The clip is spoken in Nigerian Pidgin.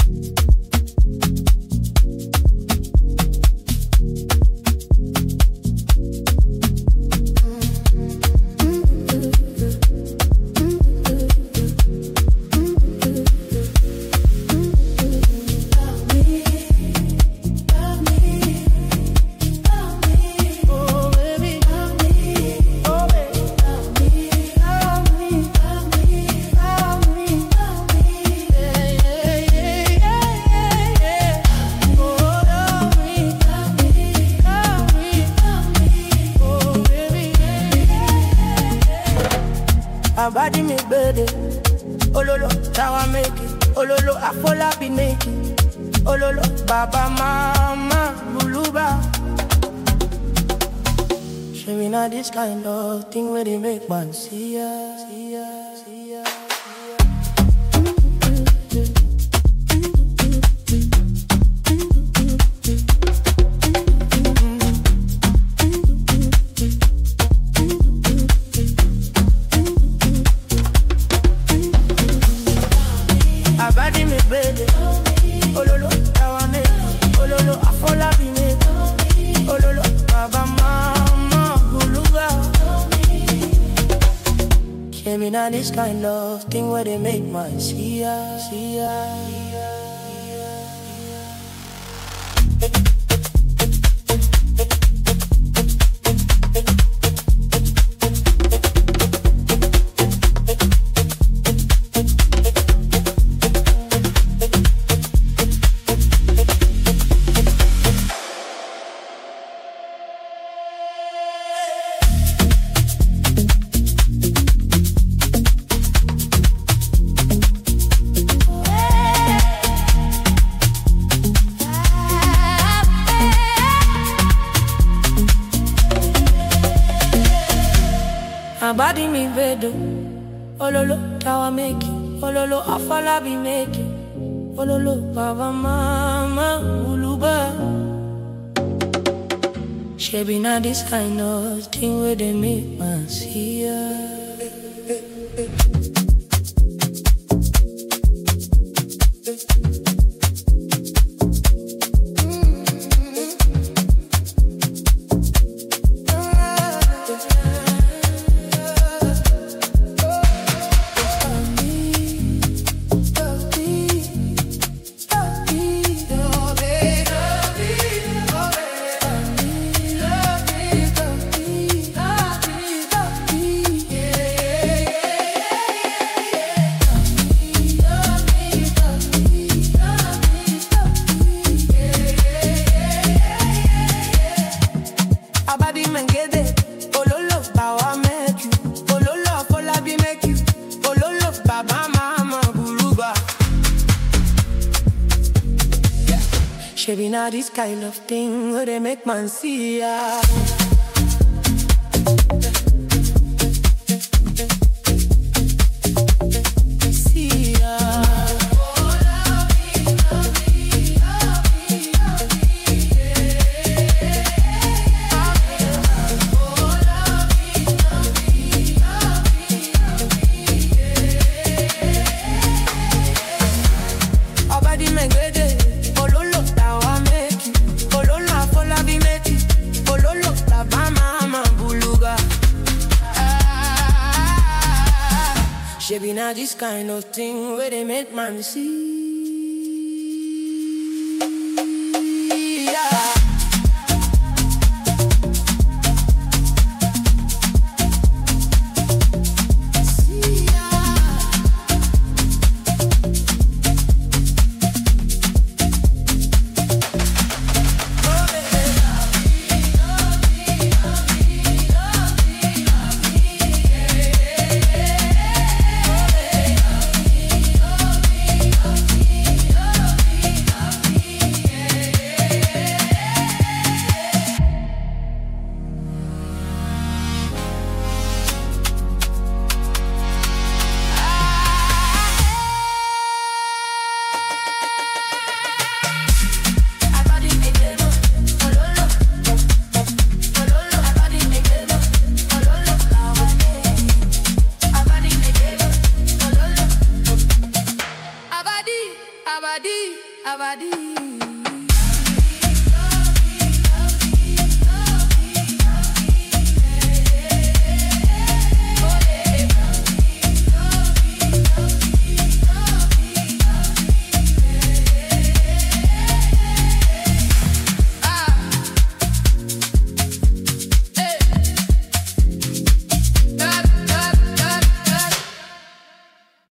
Body me better. Ololo, how I make it. Ololo, I fall up in naked. Ololo, baba, mama, buluba. Show me not this kind of thing where they make man see ya, see ya, see ya. Now this kind of thing where they make man see ya, see ya. Body me bedo, ololo, how I make it. Ololo, I fall I be making. Ololo, baba, mama, uluba. She be not this kind of thing where they make man see ya. She be not this kind of thing where they make man see ya. See ya. She be not this kind of thing where they make man see. Abadi, Abadi.